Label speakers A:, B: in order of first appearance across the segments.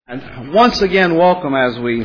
A: And once again, welcome as we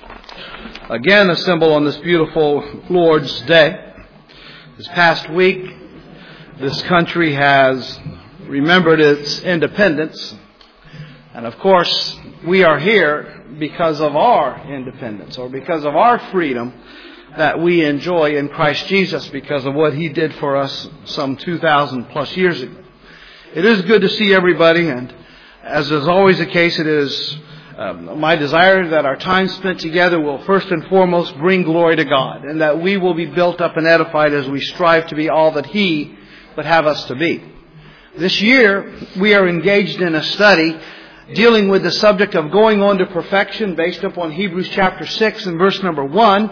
A: again assemble on this beautiful Lord's Day. This past week, this country has remembered its independence. And of course, we are here because of our independence, or because of our freedom that we enjoy in Christ Jesus, because of what He did for us some 2,000 plus years ago. It is good to see everybody, and as is always the case, it is my desire that our time spent together will first and foremost bring glory to God, and that we will be built up and edified as we strive to be all that He would have us to be. This year, we are engaged in a study dealing with the subject of going on to perfection based upon Hebrews chapter 6 and verse number 1.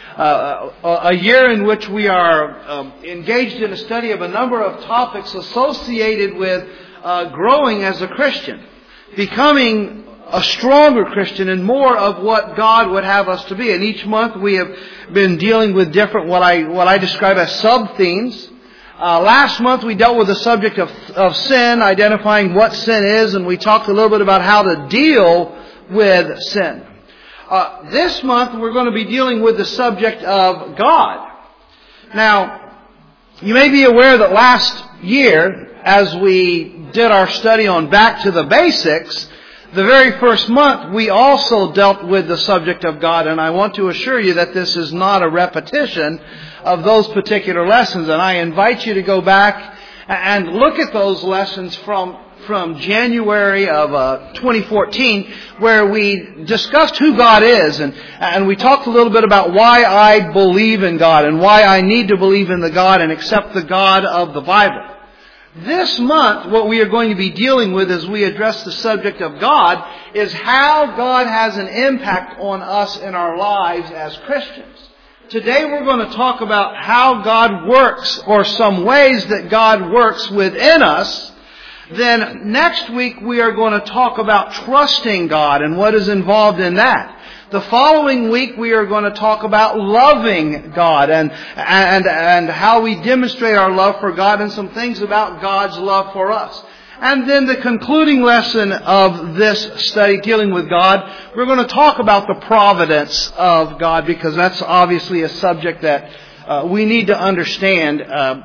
A: A year in which we are engaged in a study of a number of topics associated with growing as a Christian, becoming a stronger Christian and more of what God would have us to be. And each month we have been dealing with different, what I describe as sub-themes. Last month we dealt with the subject of sin, identifying what sin is, and we talked a little bit about how to deal with sin. This month we're going to be dealing with the subject of God. Now, you may be aware that last year, as we did our study on Back to the Basics, the very first month we also dealt with the subject of God, and I want to assure you that this is not a repetition of those particular lessons, and I invite you to go back and look at those lessons from January of 2014, where we discussed who God is, and we talked a little bit about why I believe in God and why I need to believe in the God and accept the God of the Bible. This month, what we are going to be dealing with as we address the subject of God is how God has an impact on us in our lives as Christians. Today we're going to talk about how God works, or some ways that God works within us. Then next week we are going to talk about trusting God and what is involved in that. The following week we are going to talk about loving God and how we demonstrate our love for God, and some things about God's love for us. And then the concluding lesson of this study dealing with God, we're going to talk about the providence of God, because that's obviously a subject that we need to understand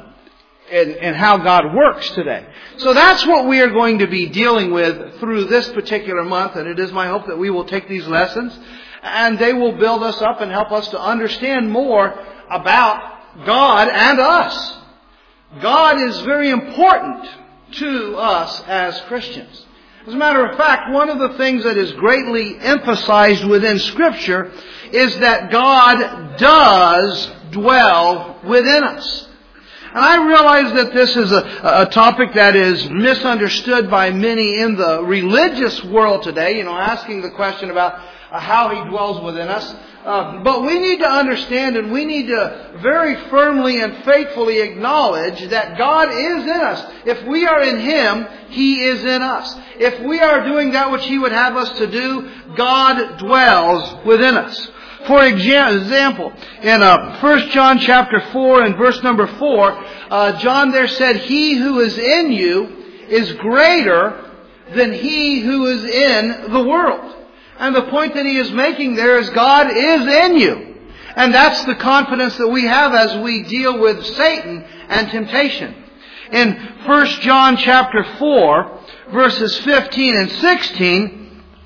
A: and how God works today. So that's what we are going to be dealing with through this particular month, and it is my hope that we will take these lessons and they will build us up and help us to understand more about God and us. God is very important to us as Christians. As a matter of fact, one of the things that is greatly emphasized within Scripture is that God does dwell within us. And I realize that this is a topic that is misunderstood by many in the religious world today, asking the question about how He dwells within us. But we need to understand, and we need to very firmly and faithfully acknowledge that God is in us. If we are in Him, He is in us. If we are doing that which He would have us to do, God dwells within us. For example, in 1 John chapter 4 and verse number 4, John there said, "He who is in you is greater than he who is in the world." And the point that he is making there is God is in you. And that's the confidence that we have as we deal with Satan and temptation. In 1 John chapter 4, verses 15 and 16,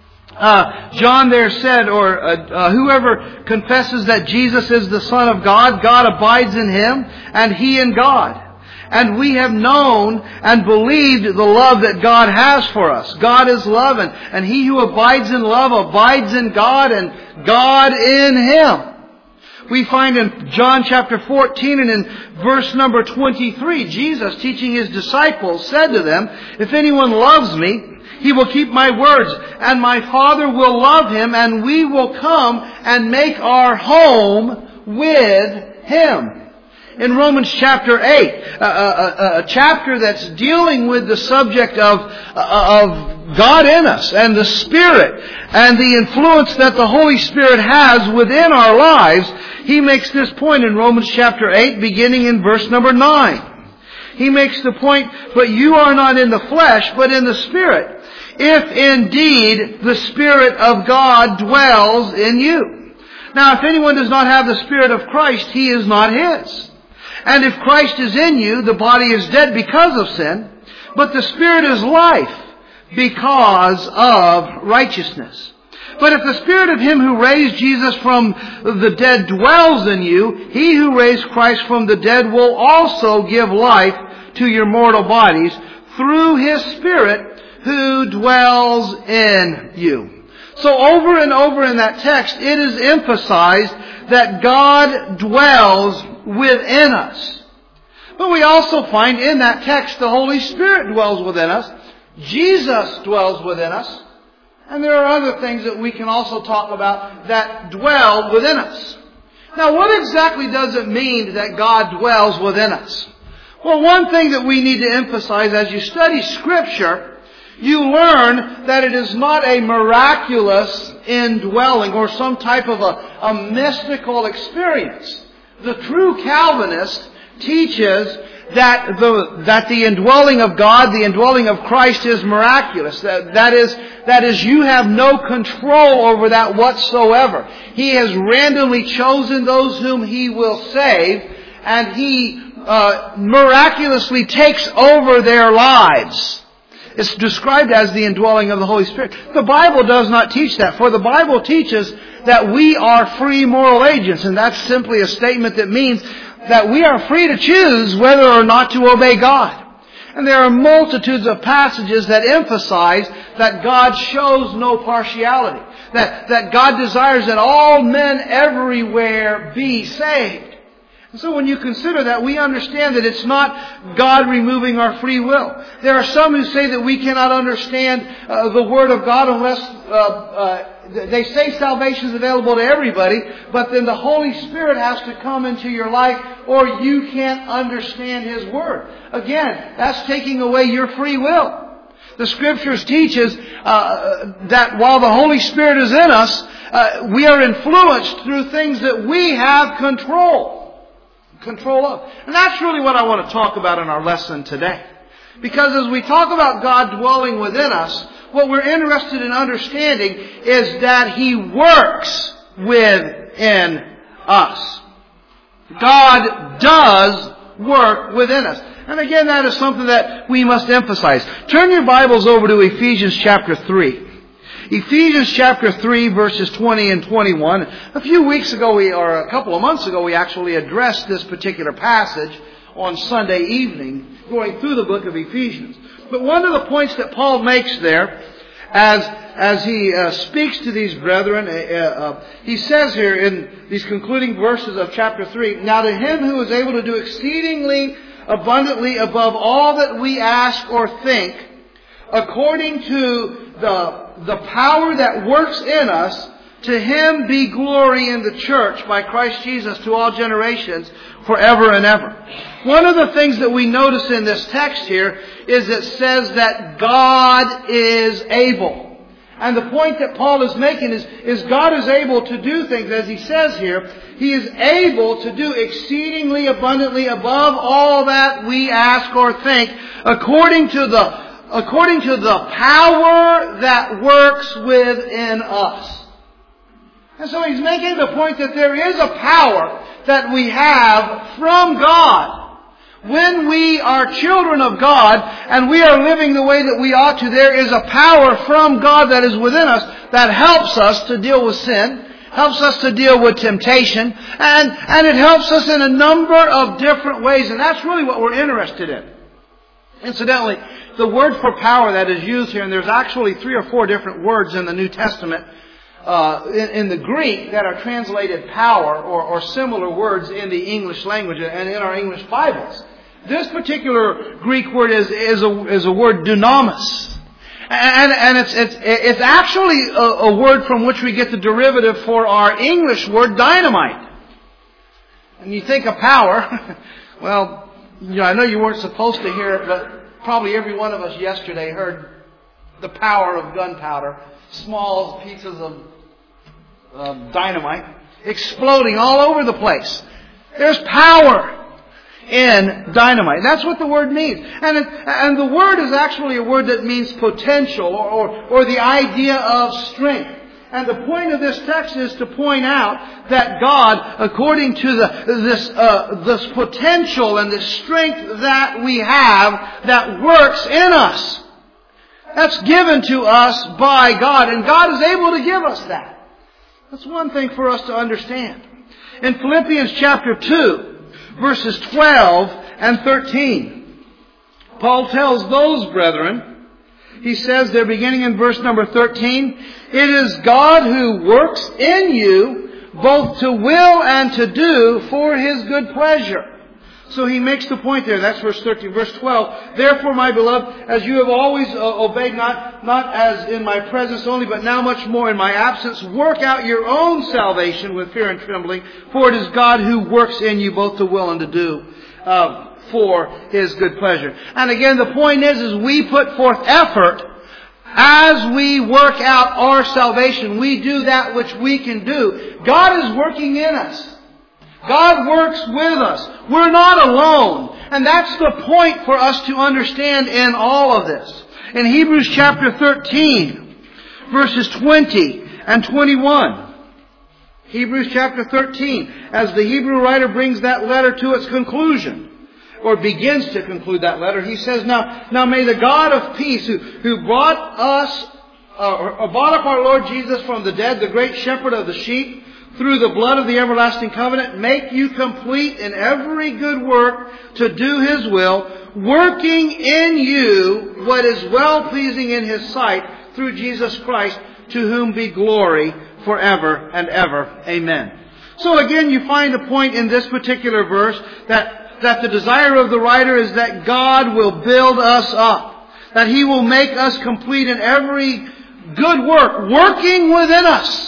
A: John there said, whoever confesses that Jesus is the Son of God, God abides in him, and he in God. And we have known and believed the love that God has for us. God is love, and he who abides in love abides in God, and God in him. We find in John chapter 14 and in verse number 23, Jesus, teaching His disciples, said to them, "If anyone loves me, he will keep my words, and my Father will love him, and we will come and make our home with him." In Romans chapter 8, a chapter that's dealing with the subject of God in us and the Spirit and the influence that the Holy Spirit has within our lives, he makes this point in Romans chapter 8, beginning in verse number 9. He makes the point, "But you are not in the flesh, but in the Spirit, if indeed the Spirit of God dwells in you. Now, if anyone does not have the Spirit of Christ, he is not His. And if Christ is in you, the body is dead because of sin, but the Spirit is life because of righteousness. But if the Spirit of Him who raised Jesus from the dead dwells in you, He who raised Christ from the dead will also give life to your mortal bodies through His Spirit who dwells in you. So over and over in that text, it is emphasized that God dwells within us. But we also find in that text the Holy Spirit dwells within us. Jesus dwells within us. And there are other things that we can also talk about that dwell within us. Now, what exactly does it mean that God dwells within us? Well, one thing that we need to emphasize as you study Scripture, you learn that it is not a miraculous indwelling or some type of a mystical experience. The true Calvinist teaches that the indwelling of God, the indwelling of Christ is miraculous. That is, you have no control over that whatsoever. He has randomly chosen those whom He will save, and He miraculously takes over their lives. It's described as the indwelling of the Holy Spirit. The Bible does not teach that, for the Bible teaches that we are free moral agents, and that's simply a statement that means that we are free to choose whether or not to obey God. And there are multitudes of passages that emphasize that God shows no partiality, that God desires that all men everywhere be saved. And so when you consider that, we understand that it's not God removing our free will. There are some who say that we cannot understand the Word of God unless they say salvation is available to everybody, but then the Holy Spirit has to come into your life or you can't understand His Word. Again, that's taking away your free will. The Scriptures teaches that while the Holy Spirit is in us, we are influenced through things that we have control of. And that's really what I want to talk about in our lesson today. Because as we talk about God dwelling within us, what we're interested in understanding is that He works within us. God does work within us. And again, that is something that we must emphasize. Turn your Bibles over to Ephesians chapter 3. Ephesians chapter 3 verses 20 and 21. A few weeks ago, or a couple of months ago, we actually addressed this particular passage on Sunday evening, going through the book of Ephesians. But one of the points that Paul makes there, as he speaks to these brethren, he says here in these concluding verses of chapter 3, "Now to Him who is able to do exceedingly abundantly above all that we ask or think, according to the power that works in us, to Him be glory in the church by Christ Jesus to all generations forever and ever." One of the things that we notice in this text here is it says that God is able. And the point that Paul is making is God is able to do things, as he says here. He is able to do exceedingly abundantly above all that we ask or think, according to the power that works within us. And so he's making the point that there is a power that we have from God. When we are children of God and we are living the way that we ought to, there is a power from God that is within us that helps us to deal with sin, helps us to deal with temptation, and it helps us in a number of different ways. And that's really what we're interested in. Incidentally, the word for power that is used here, and there's actually 3 or 4 different words in the New Testament in the Greek that are translated power or similar words in the English language and in our English Bibles. This particular Greek word is a word dunamis. And it's actually a word from which we get the derivative for our English word dynamite. And you think of power, well, I know you weren't supposed to hear it, but probably every one of us yesterday heard the power of gunpowder. Small pieces of dynamite exploding all over the place. There's power in dynamite. That's what the word means. And the word is actually a word that means potential or the idea of strength. And the point of this text is to point out that God, according to this potential and this strength that we have, that works in us. That's given to us by God. And God is able to give us that. That's one thing for us to understand. In Philippians chapter 2, verses 12 and 13, Paul tells those brethren, he says there beginning in verse number 13, it is God who works in you both to will and to do for His good pleasure. So he makes the point there. That's verse 13. Verse 12. Therefore, my beloved, as you have always obeyed, not as in my presence only, but now much more in my absence, work out your own salvation with fear and trembling, for it is God who works in you both to will and to do for His good pleasure. And again, the point is we put forth effort as we work out our salvation. We do that which we can do. God is working in us. God works with us. We're not alone. And that's the point for us to understand in all of this. In Hebrews chapter 13, verses 20 and 21. Hebrews chapter 13, as the Hebrew writer brings that letter to its conclusion, or begins to conclude that letter, he says, Now may the God of peace, who brought up our Lord Jesus from the dead, the great shepherd of the sheep, through the blood of the everlasting covenant, make you complete in every good work to do His will, working in you what is well-pleasing in His sight, through Jesus Christ, to whom be glory forever and ever. Amen. So again, you find the point in this particular verse that the desire of the writer is that God will build us up, that He will make us complete in every good work, working within us.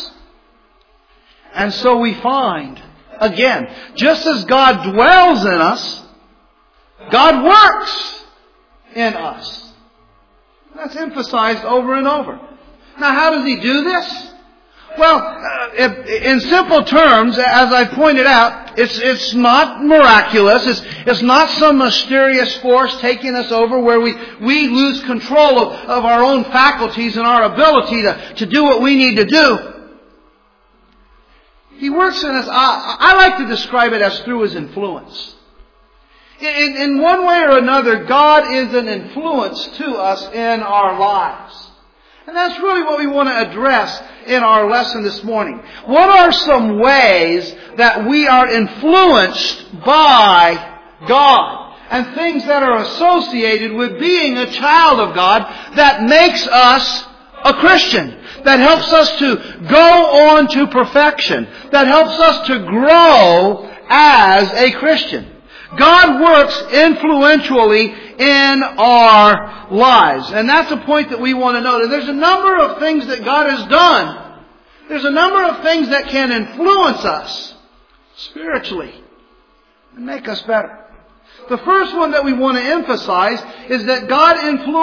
A: And so we find, again, just as God dwells in us, God works in us. That's emphasized over and over. Now, how does He do this? Well, in simple terms, as I pointed out, it's not miraculous. It's not some mysterious force taking us over where we lose control of our own faculties and our ability to do what we need to do. He works in us. I like to describe it as through His influence. In one way or another, God is an influence to us in our lives. And that's really what we want to address in our lesson this morning. What are some ways that we are influenced by God? And things that are associated with being a child of God that makes us a Christian. That helps us to go on to perfection. That helps us to grow as a Christian. God works influentially in our lives. And that's a point that we want to note. And there's a number of things that God has done. There's a number of things that can influence us spiritually and make us better. The first one that we want to emphasize is that God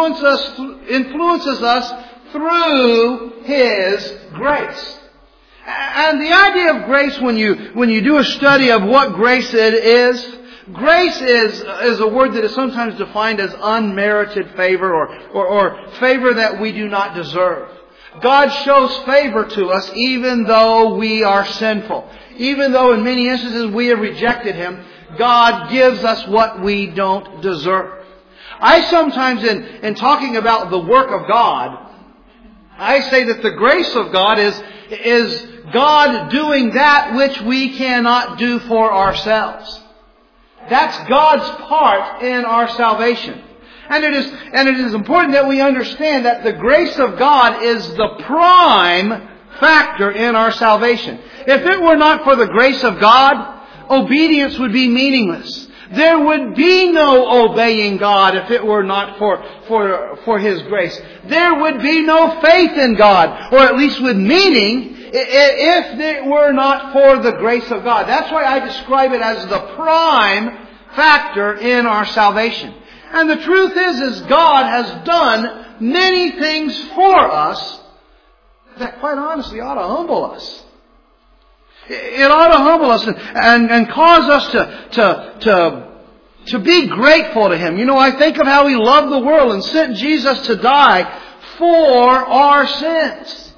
A: influences us through His grace. And the idea of grace, when you do a study of what grace it is, grace is a word that is sometimes defined as unmerited favor or favor that we do not deserve. God shows favor to us even though we are sinful. Even though in many instances we have rejected Him, God gives us what we don't deserve. I sometimes, in talking about the work of God, I say that the grace of God is God doing that which we cannot do for ourselves. That's God's part in our salvation. And it is important that we understand that the grace of God is the prime factor in our salvation. If it were not for the grace of God, obedience would be meaningless. There would be no obeying God if it were not for His grace. There would be no faith in God, or at least with meaning, if it were not for the grace of God. That's why I describe it as the prime factor in our salvation. And the truth is God has done many things for us that quite honestly ought to humble us. It ought to humble us and cause us to To be grateful to Him. You know, I think of how He loved the world and sent Jesus to die for our sins.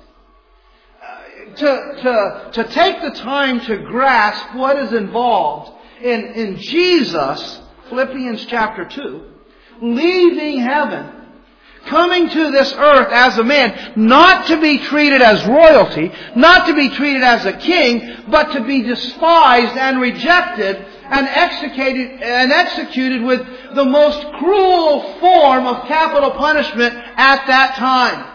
A: To take the time to grasp what is involved in Jesus, Philippians chapter 2, leaving heaven, coming to this earth as a man, not to be treated as royalty, not to be treated as a king, but to be despised and rejected and executed with the most cruel form of capital punishment at that time.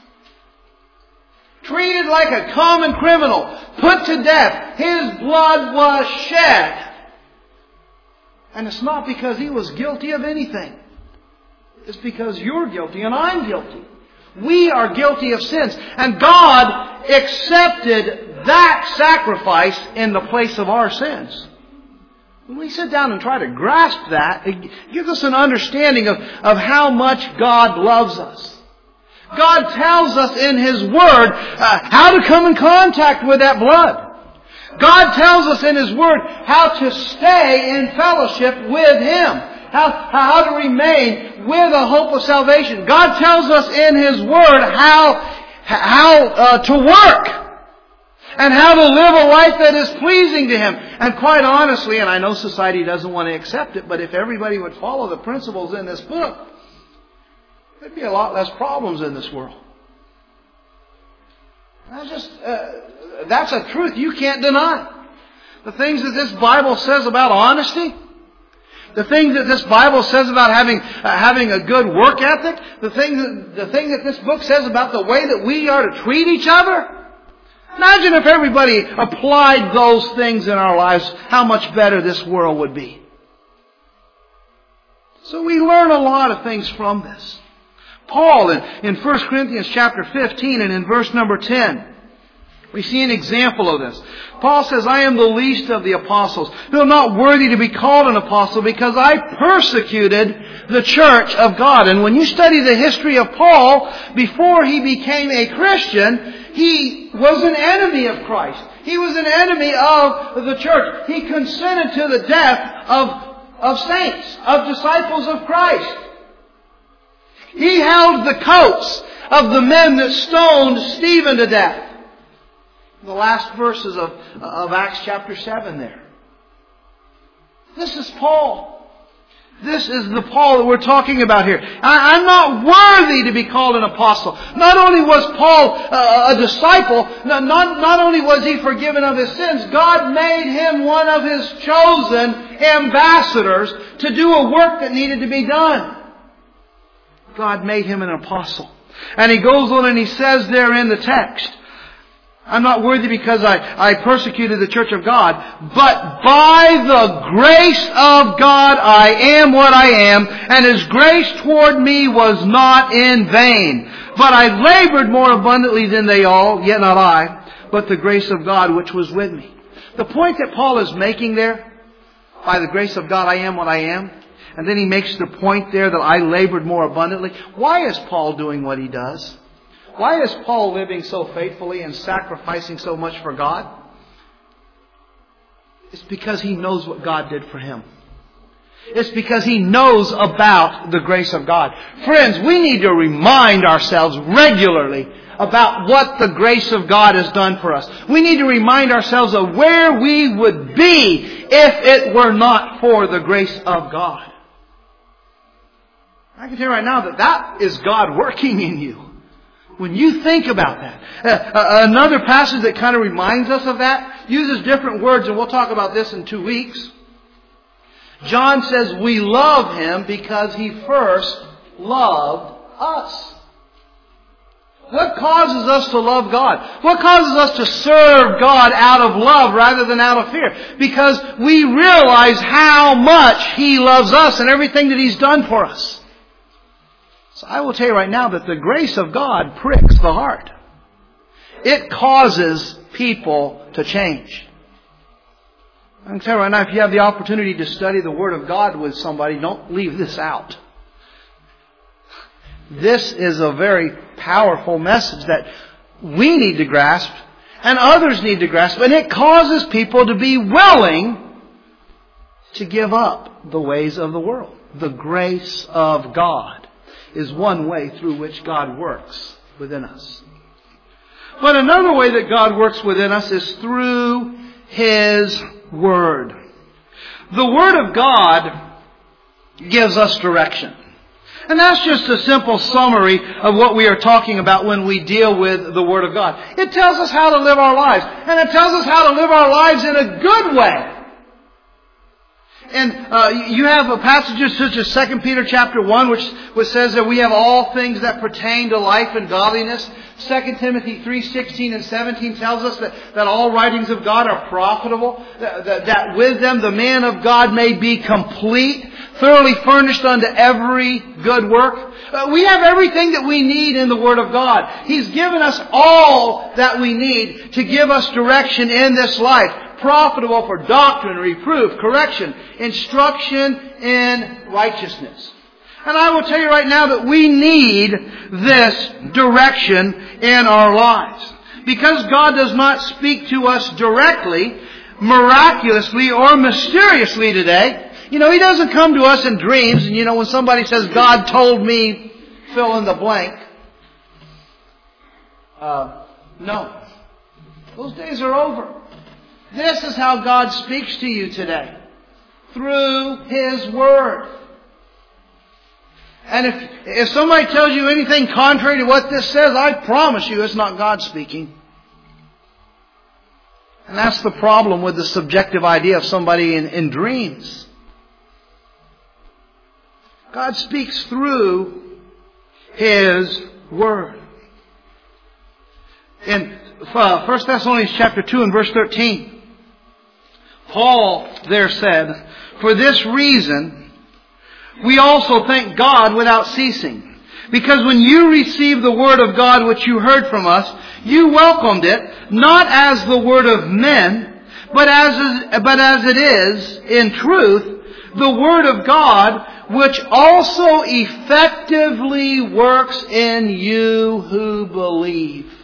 A: Treated like a common criminal, put to death. His blood was shed. And it's not because He was guilty of anything. It's because you're guilty and I'm guilty. We are guilty of sins. And God accepted that sacrifice in the place of our sins. When we sit down and try to grasp that, it gives us an understanding of how much God loves us. God tells us in His Word how to come in contact with that blood. God tells us in His Word how to stay in fellowship with Him. How to remain with a hope of salvation. God tells us in His Word how to work. And how to live a life that is pleasing to Him. And quite honestly, and I know society doesn't want to accept it, but if everybody would follow the principles in this book, there'd be a lot less problems in this world. That's a truth you can't deny. The things that this Bible says about honesty, the things that this Bible says about having a good work ethic, the thing that this book says about the way that we are to treat each other. Imagine if everybody applied those things in our lives, how much better this world would be. So we learn a lot of things from this. Paul in 1 Corinthians chapter 15 and in verse number 10, we see an example of this. Paul says, I am the least of the apostles, who am not worthy to be called an apostle because I persecuted the church of God. And when you study the history of Paul, before he became a Christian, he was an enemy of Christ. He was an enemy of the church. He consented to the death of saints, of disciples of Christ. He held the coats of the men that stoned Stephen to death. The last verses of Acts chapter 7 there. This is Paul. This is the Paul that we're talking about here. I'm not worthy to be called an apostle. Not only was Paul a disciple, not only was he forgiven of his sins, God made him one of His chosen ambassadors to do a work that needed to be done. God made him an apostle. And he goes on and he says there in the text, I'm not worthy because I persecuted the church of God, but by the grace of God I am what I am, and His grace toward me was not in vain. But I labored more abundantly than they all, yet not I, but the grace of God which was with me. The point that Paul is making there, by the grace of God I am what I am, and then he makes the point there that I labored more abundantly. Why is Paul doing what he does? Why is Paul living so faithfully and sacrificing so much for God? It's because he knows what God did for him. It's because he knows about the grace of God. Friends, we need to remind ourselves regularly about what the grace of God has done for us. We need to remind ourselves of where we would be if it were not for the grace of God. I can tell you right now that is God working in you. When you think about that. Another passage that kind of reminds us of that uses different words, and we'll talk about this in 2 weeks. John says we love Him because He first loved us. What causes us to love God? What causes us to serve God out of love rather than out of fear? Because we realize how much He loves us and everything that He's done for us. So I will tell you right now that the grace of God pricks the heart. It causes people to change. I can tell you right now, if you have the opportunity to study the Word of God with somebody, don't leave this out. This is a very powerful message that we need to grasp and others need to grasp. And it causes people to be willing to give up the ways of the world. The grace of God is one way through which God works within us. But another way that God works within us is through His Word. The Word of God gives us direction. And that's just a simple summary of what we are talking about when we deal with the Word of God. It tells us how to live our lives. And it tells us how to live our lives in a good way. And you have passages such as 2 Peter chapter 1, which says that we have all things that pertain to life and godliness. 2 Timothy 3:16 and 17 tells us that all writings of God are profitable, that with them the man of God may be complete, thoroughly furnished unto every good work. We have everything that we need in the Word of God. He's given us all that we need to give us direction in this life. Profitable for doctrine, reproof, correction, instruction in righteousness. And I will tell you right now that we need this direction in our lives. Because God does not speak to us directly, miraculously, or mysteriously today. He doesn't come to us in dreams. And when somebody says, God told me, fill in the blank. No. Those days are over. This is how God speaks to you today. Through His Word. And if somebody tells you anything contrary to what this says, I promise you it's not God speaking. And that's the problem with the subjective idea of somebody in dreams. God speaks through His Word. In 1 Thessalonians chapter 2 and verse 13, Paul there said, for this reason, we also thank God without ceasing. Because when you received the Word of God which you heard from us, you welcomed it, not as the word of men, but as it is, in truth, the Word of God, which also effectively works in you who believe.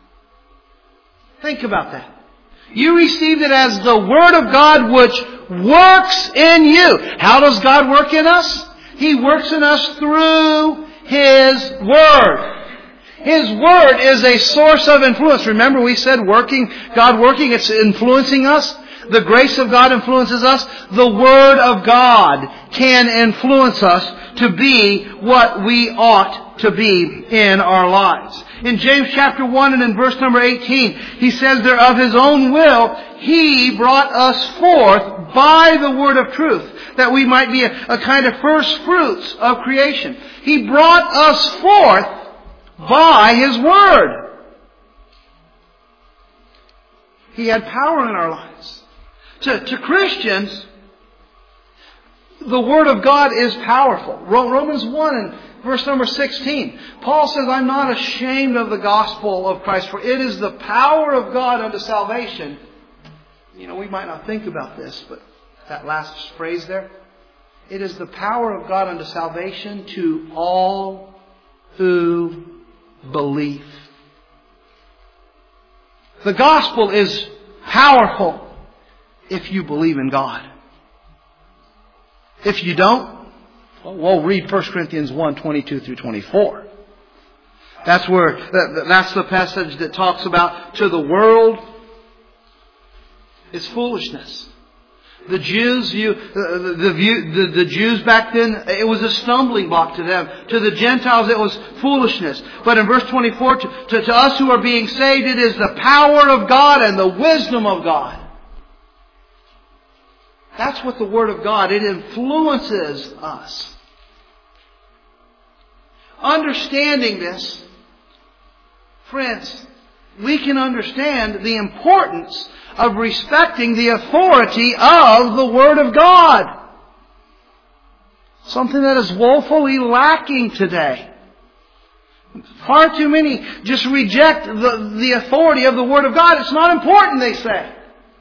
A: Think about that. You received it as the Word of God which works in you. How does God work in us? He works in us through His Word. His Word is a source of influence. Remember we said God working, it's influencing us. The grace of God influences us. The Word of God can influence us to be what we ought to be in our lives. In James chapter 1 and in verse number 18, he says there, of His own will, He brought us forth by the word of truth, that we might be a kind of first fruits of creation. He brought us forth by His Word. He had power in our lives. To Christians, the Word of God is powerful. Romans 1 and verse number 16. Paul says, I'm not ashamed of the gospel of Christ, for it is the power of God unto salvation. We might not think about this, but that last phrase there. It is the power of God unto salvation to all who believe. The gospel is powerful if you believe in God. If you don't, well, read 1 Corinthians 1, 22 through 24. That's the passage that talks about to the world it's foolishness. The Jews the Jews back then, it was a stumbling block to them. To the Gentiles, it was foolishness. But in verse 24, to us who are being saved, it is the power of God and the wisdom of God. That's what the Word of God, it influences us. Understanding this, friends, we can understand the importance of respecting the authority of the Word of God. Something that is woefully lacking today. Far too many just reject the authority of the Word of God. It's not important, they say.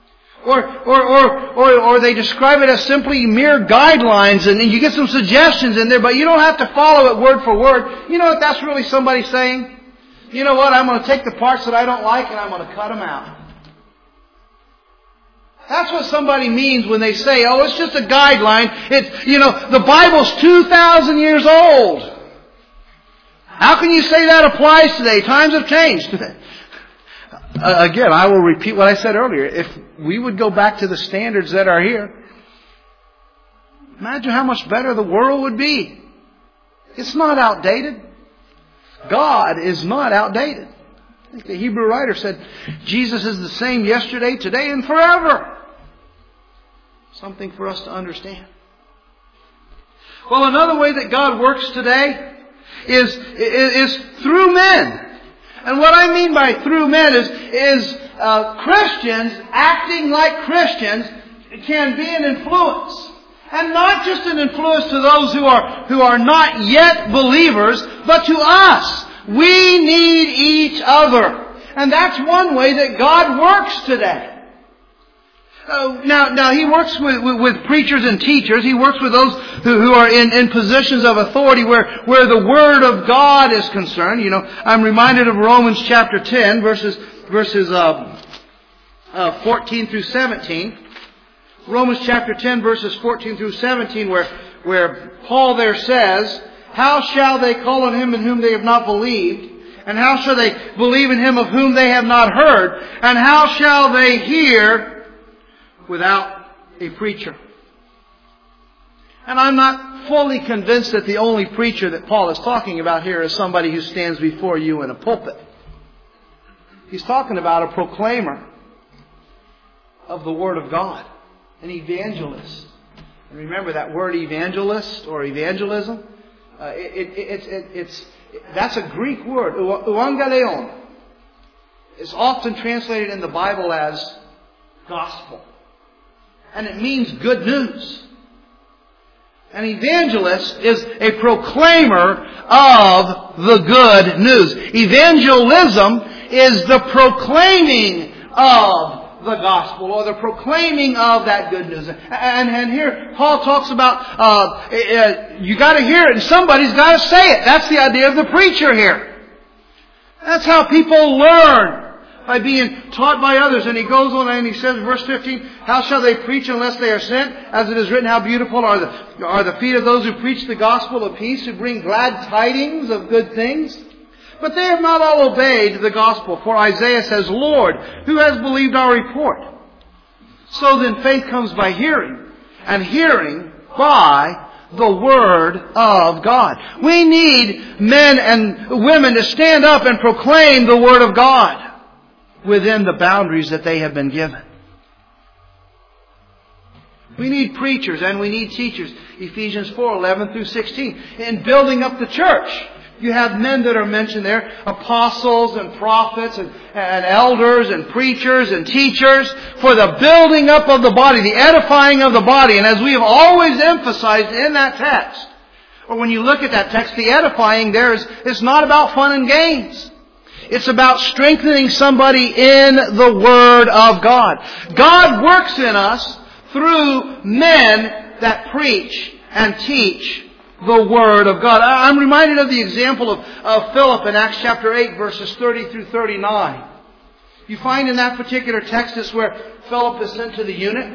A: Or they describe it as simply mere guidelines, and you get some suggestions in there, but you don't have to follow it word for word. You know what that's really somebody saying? You know what? I'm going to take the parts that I don't like and I'm going to cut them out. That's what somebody means when they say, oh, it's just a guideline. It's, the Bible's 2,000 years old. How can you say that applies today? Times have changed. Again, I will repeat what I said earlier. If we would go back to the standards that are here, imagine how much better the world would be. It's not outdated. God is not outdated. I think the Hebrew writer said, Jesus is the same yesterday, today, and forever. Something for us to understand. Well, another way that God works today is through men. And what I mean by through men is Christians acting like Christians can be an influence. And not just an influence to those who are not yet believers, but to us. We need each other. And that's one way that God works today. Now He works with preachers and teachers. He works with those who are in positions of authority where the Word of God is concerned. I'm reminded of Romans chapter 10, verses 14 through 17. Romans chapter 10, verses 14 through 17, where Paul there says, how shall they call on Him in whom they have not believed? And how shall they believe in Him of whom they have not heard? And how shall they hear without a preacher? And I'm not fully convinced that the only preacher that Paul is talking about here is somebody who stands before you in a pulpit. He's talking about a proclaimer of the Word of God, an evangelist. And remember that word evangelist or evangelism? That's a Greek word, euangelion. It's often translated in the Bible as gospel. And it means good news. An evangelist is a proclaimer of the good news. Evangelism is the proclaiming of the gospel, or the proclaiming of that good news. And here Paul talks about you got to hear it and somebody's got to say it. That's the idea of the preacher here. That's how people learn, by being taught by others. And he goes on and he says in verse 15, how shall they preach unless they are sent? As it is written, how beautiful are the feet of those who preach the gospel of peace, who bring glad tidings of good things. But they have not all obeyed the gospel. For Isaiah says, Lord, who has believed our report? So then faith comes by hearing, and hearing by the Word of God. We need men and women to stand up and proclaim the Word of God within the boundaries that they have been given. We need preachers and we need teachers. Ephesians 4:11 through 16. In building up the church, you have men that are mentioned there, apostles and prophets and elders and preachers and teachers for the building up of the body, the edifying of the body. And as we have always emphasized in that text, or when you look at that text, the edifying there is not about fun and games. It's about strengthening somebody in the Word of God. God works in us through men that preach and teach the Word of God. I'm reminded of the example of Philip in Acts chapter 8, verses 30 through 39. You find in that particular text is where Philip is sent to the eunuch.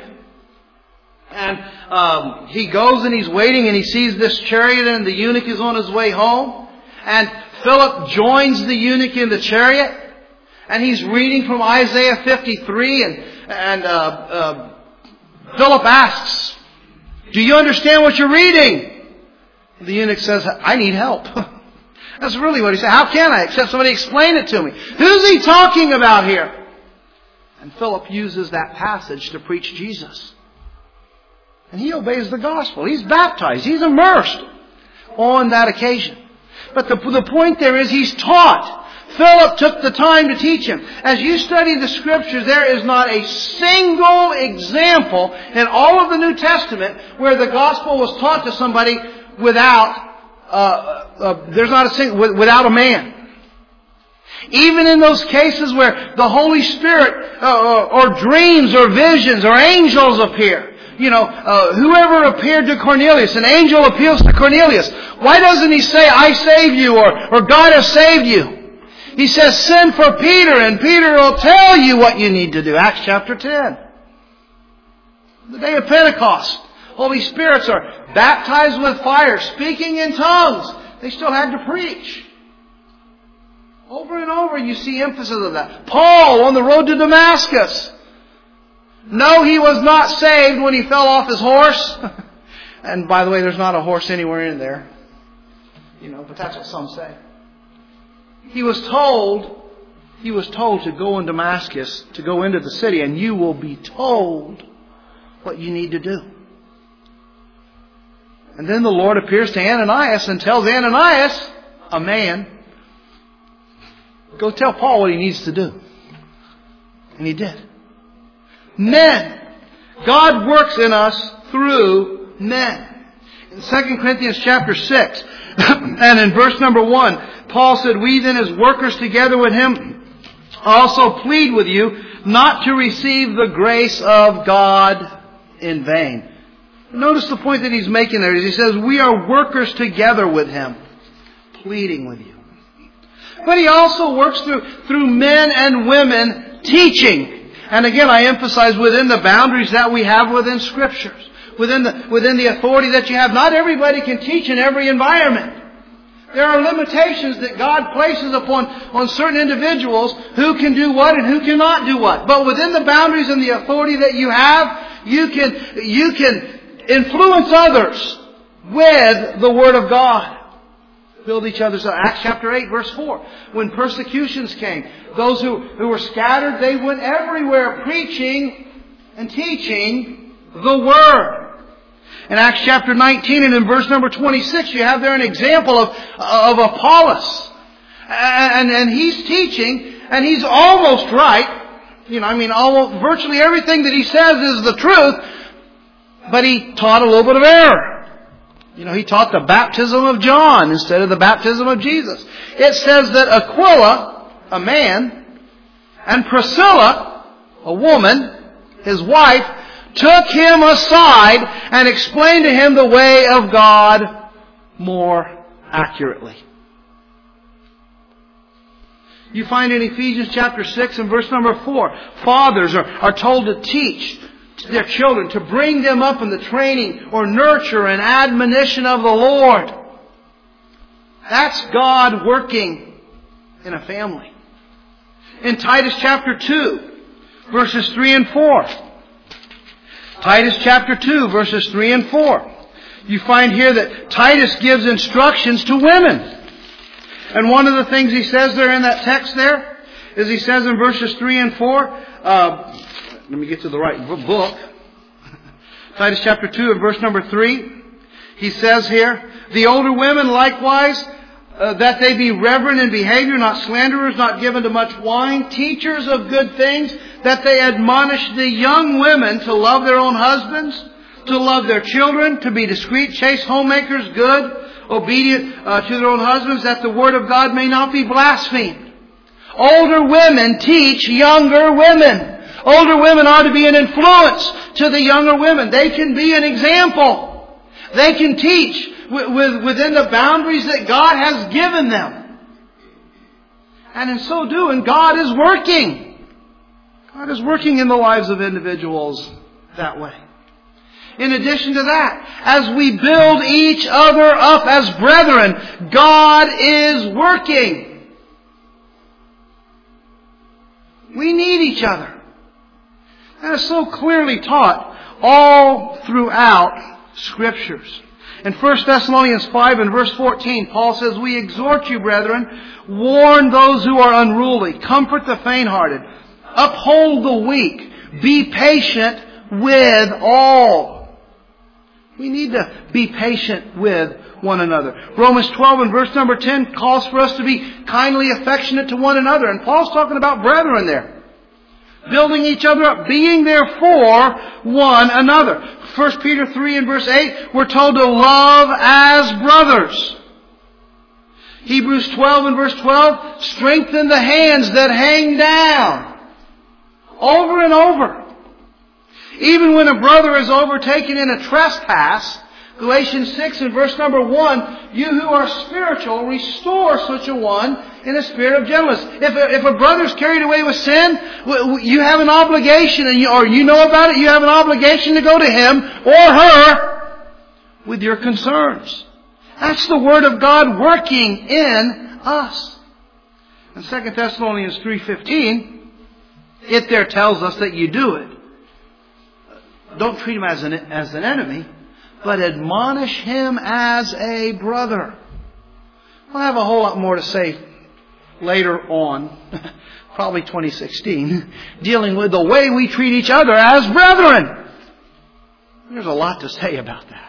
A: And he goes and he's waiting and he sees this chariot and the eunuch is on his way home. And Philip joins the eunuch in the chariot. And he's reading from Isaiah 53 and Philip asks, do you understand what you're reading? The eunuch says, I need help. That's really what he said. How can I? Except somebody explain it to me. Who's he talking about here? And Philip uses that passage to preach Jesus. And he obeys the gospel. He's baptized. He's immersed on that occasion. But the point there is he's taught. Philip took the time to teach him. As you study the Scriptures, there is not a single example in all of the New Testament where the gospel was taught to somebody without a man. Even in those cases where the Holy Spirit or dreams or visions or angels appear. Whoever appeared to Cornelius, an angel appeals to Cornelius. Why doesn't he say, I saved you, or God has saved you? He says, send for Peter, and Peter will tell you what you need to do. Acts chapter 10. The day of Pentecost. Holy Spirits are baptized with fire, speaking in tongues. They still had to preach. Over and over you see emphasis of that. Paul on the road to Damascus. No, he was not saved when he fell off his horse. And by the way, there's not a horse anywhere in there. But that's what some say. He was told to go in Damascus, to go into the city, and you will be told what you need to do. And then the Lord appears to Ananias and tells Ananias, a man, go tell Paul what he needs to do. And he did. Men. God works in us through men. In 2 Corinthians chapter 6, and in verse number 1, Paul said, we then as workers together with him also plead with you not to receive the grace of God in vain. Notice the point that he's making there. He says, we are workers together with him, pleading with you. But he also works through men and women teaching. And again, I emphasize within the boundaries that we have within Scriptures. Within the authority that you have. Not everybody can teach in every environment. There are limitations that God places on certain individuals who can do what and who cannot do what. But within the boundaries and the authority that you have, you can influence others with the Word of God. Build each other's up. Acts chapter 8, verse 4. When persecutions came, those who were scattered, they went everywhere preaching and teaching the Word. In Acts chapter 19 and in verse number 26, you have there an example of Apollos. And he's teaching, and he's almost right. Virtually everything that he says is the truth. But he taught a little bit of error. He taught the baptism of John instead of the baptism of Jesus. It says that Aquila, a man, and Priscilla, a woman, his wife, took him aside and explained to him the way of God more accurately. You find in Ephesians chapter 6 and verse number 4, fathers are told to teach their children, to bring them up in the training or nurture and admonition of the Lord. That's God working in a family. In Titus chapter 2, verses 3 and 4. Titus chapter 2, verses 3 and 4. You find here that Titus gives instructions to women. And one of the things he says there in that text there is he says in verses 3 and 4, let me get to the right book. Titus chapter 2 and verse number 3. He says here, the older women likewise, that they be reverent in behavior, not slanderers, not given to much wine, teachers of good things, that they admonish the young women to love their own husbands, to love their children, to be discreet, chaste, homemakers, good, obedient to their own husbands, that the word of God may not be blasphemed. Older women teach younger women. Older women are to be an influence to the younger women. They can be an example. They can teach within the boundaries that God has given them. And in so doing, God is working. God is working in the lives of individuals that way. In addition to that, as we build each other up as brethren, God is working. We need each other. That is so clearly taught all throughout Scriptures. In 1 Thessalonians 5 and verse 14, Paul says, we exhort you, brethren, warn those who are unruly, comfort the faint-hearted, uphold the weak, be patient with all. We need to be patient with one another. Romans 12 and verse number 10 calls for us to be kindly affectionate to one another. And Paul's talking about brethren there. Building each other up, being there for one another. 1 Peter 3 and verse 8, we're told to love as brothers. Hebrews 12 and verse 12, strengthen the hands that hang down. Over and over. Even when a brother is overtaken in a trespass, Galatians 6 and verse number 1, you who are spiritual, restore such a one in a spirit of gentleness. If a brother's carried away with sin, you have an obligation, or you know about it, you have an obligation to go to him or her with your concerns. That's the Word of God working in us. In 2 Thessalonians 3:15, it there tells us that you do it. Don't treat him as an enemy, but admonish him as a brother. We'll have a whole lot more to say later on, probably 2016, dealing with the way we treat each other as brethren. There's a lot to say about that.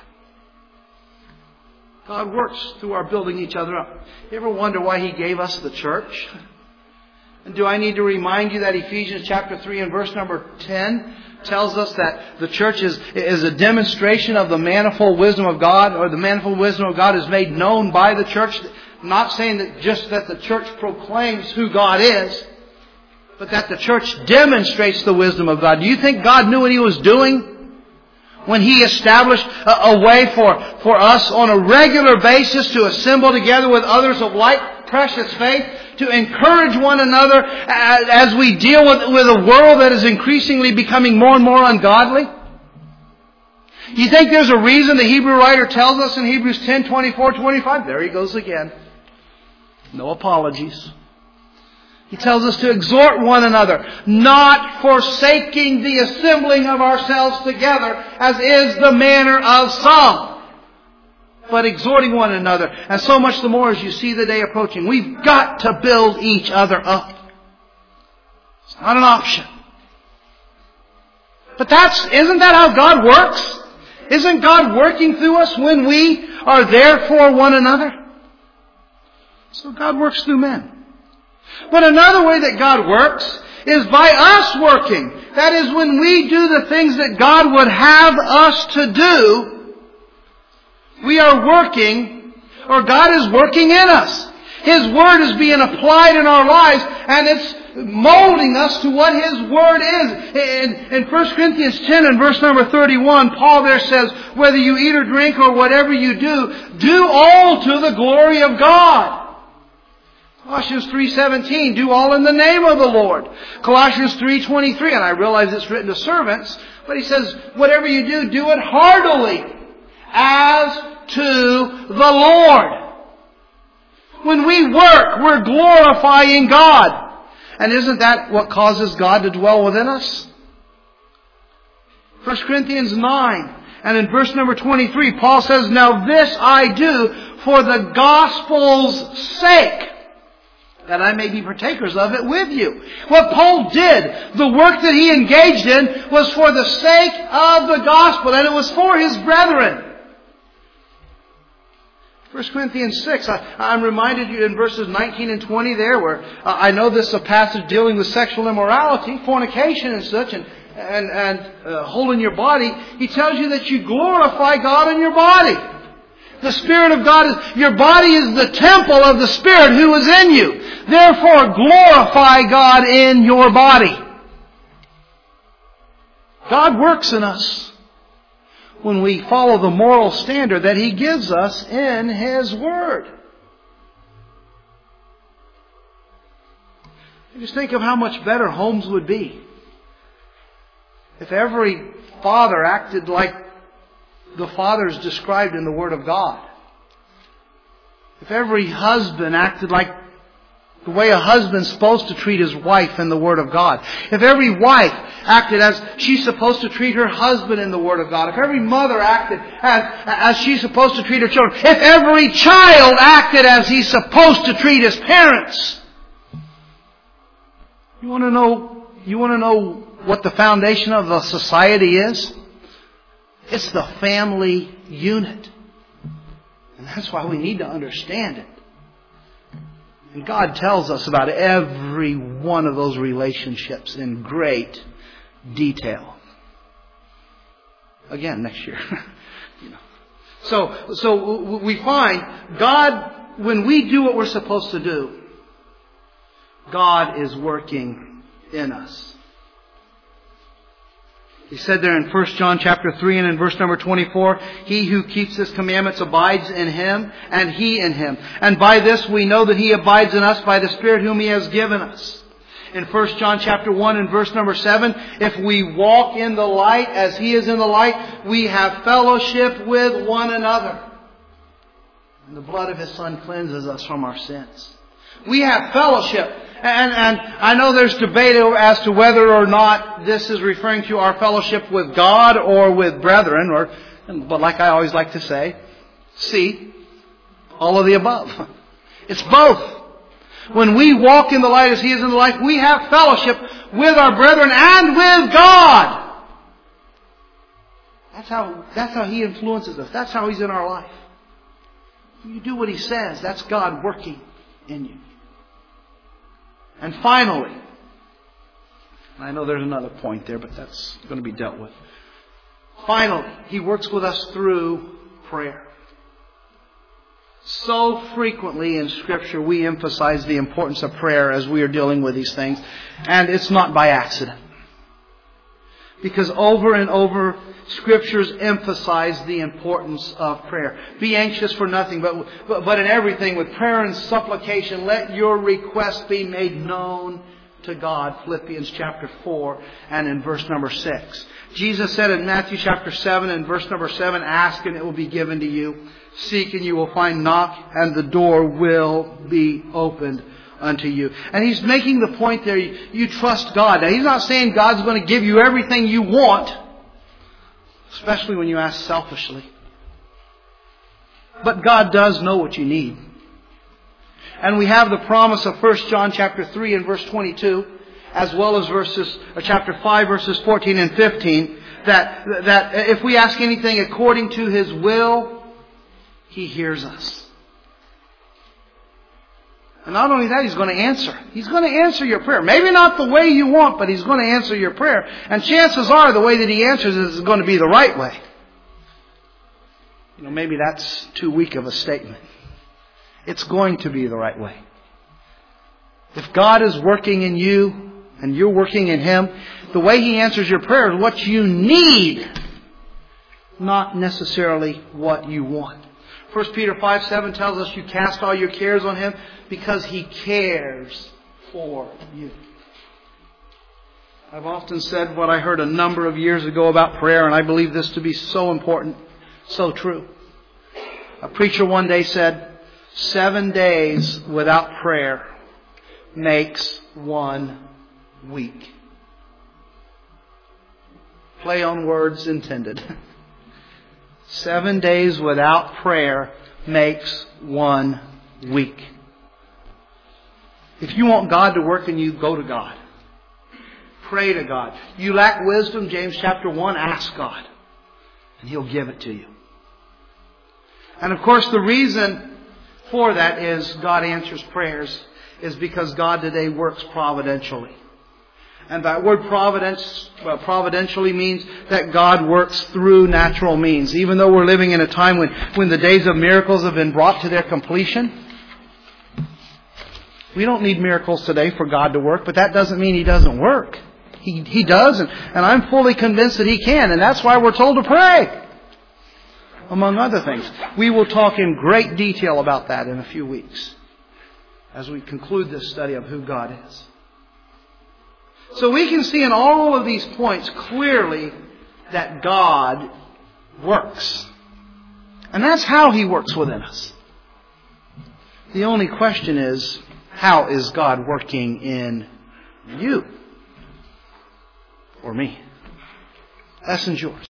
A: God works through our building each other up. You ever wonder why He gave us the church? And do I need to remind you that Ephesians chapter 3 and verse number 10 tells us that the church is a demonstration of the manifold wisdom of God, or the manifold wisdom of God is made known by the church. I'm not saying that just that the church proclaims who God is, but that the church demonstrates the wisdom of God. Do you think God knew what He was doing when He established a way for us on a regular basis to assemble together with others of like precious faith, to encourage one another as we deal with a world that is increasingly becoming more and more ungodly? You think there's a reason the Hebrew writer tells us in Hebrews 10:24-25? There he goes again. No apologies. He tells us to exhort one another, not forsaking the assembling of ourselves together, as is the manner of some, but exhorting one another. And so much the more as you see the day approaching. We've got to build each other up. It's not an option. But isn't that how God works? Isn't God working through us when we are there for one another? So God works through men. But another way that God works is by us working. That is, when we do the things that God would have us to do, we are working, or God is working in us. His Word is being applied in our lives, and it's molding us to what His Word is. In 1 Corinthians 10 and verse number 31, Paul there says, whether you eat or drink or whatever you do all to the glory of God. Colossians 3:17, do all in the name of the Lord. Colossians 3:23, and I realize it's written to servants, but he says, whatever you do it heartily, as to the Lord. When we work, we're glorifying God. And isn't that what causes God to dwell within us? 1 Corinthians 9, and in verse number 23, Paul says, now this I do for the gospel's sake, that I may be partakers of it with you. What Paul did, the work that he engaged in, was for the sake of the gospel, and it was for his brethren. 1 Corinthians 6, I'm reminded you in verses 19 and 20 there, where I know this is a passage dealing with sexual immorality, fornication and such, and holding your body. He tells you that you glorify God in your body. The Spirit of God your body is the temple of the Spirit who is in you. Therefore, glorify God in your body. God works in us when we follow the moral standard that He gives us in His Word. Just think of how much better homes would be if every father acted like the fathers described in the Word of God. If every husband acted like the way a husband's supposed to treat his wife in the Word of God. If every wife acted as she's supposed to treat her husband in the Word of God. If every mother acted as she's supposed to treat her children. If every child acted as he's supposed to treat his parents. You want to know what the foundation of a society is? It's the family unit. And that's why we need to understand it. And God tells us about every one of those relationships in great detail. Again, next year. So we find God, when we do what we're supposed to do, God is working in us. He said there in 1 John chapter 3 and in verse number 24, He who keeps His commandments abides in Him, and He in Him. And by this we know that He abides in us by the Spirit whom He has given us. In 1 John chapter 1 and verse number 7, if we walk in the light as He is in the light, we have fellowship with one another. And the blood of His Son cleanses us from our sins. We have fellowship. And I know there's debate as to whether or not this is referring to our fellowship with God or with brethren, but like I always like to say, all of the above. It's both. When we walk in the light as He is in the light, we have fellowship with our brethren and with God. That's how He influences us. That's how He's in our life. You do what He says. That's God working in you. And finally, I know there's another point there, but that's going to be dealt with. Finally, He works with us through prayer. So frequently in Scripture we emphasize the importance of prayer as we are dealing with these things. And it's not by accident. Because over and over, Scriptures emphasize the importance of prayer. Be anxious for nothing, but in everything, with prayer and supplication, let your requests be made known to God. Philippians chapter 4 and in verse number 6. Jesus said in Matthew chapter 7 and verse number 7, Ask and it will be given to you. Seek and you will find. Knock and the door will be opened unto you. And He's making the point there, you trust God. Now He's not saying God's going to give you everything you want, especially when you ask selfishly. But God does know what you need. And we have the promise of 1 John chapter 3 and verse 22, as well as chapter 5 verses 14 and 15, that if we ask anything according to His will, He hears us. And not only that, He's going to answer. He's going to answer your prayer. Maybe not the way you want, but He's going to answer your prayer. And chances are the way that He answers is going to be the right way. Maybe that's too weak of a statement. It's going to be the right way. If God is working in you and you're working in Him, the way He answers your prayer is what you need, not necessarily what you want. 1 Peter 5:7 tells us you cast all your cares on Him because He cares for you. I've often said what I heard a number of years ago about prayer, and I believe this to be so important, so true. A preacher one day said, 7 days without prayer makes 1 week. Play on words intended. 7 days without prayer makes 1 week. If you want God to work in you, go to God. Pray to God. You lack wisdom, James chapter 1, ask God. And He'll give it to you. And of course the reason for that is God answers prayers is because God today works providentially. And that word providentially means that God works through natural means. Even though we're living in a time when the days of miracles have been brought to their completion, we don't need miracles today for God to work, but that doesn't mean He doesn't work. He does, and I'm fully convinced that He can, and that's why we're told to pray, among other things. We will talk in great detail about that in a few weeks as we conclude this study of who God is. So we can see in all of these points clearly that God works. And that's how He works within us. The only question is, how is God working in you? Or me? Lesson's yours.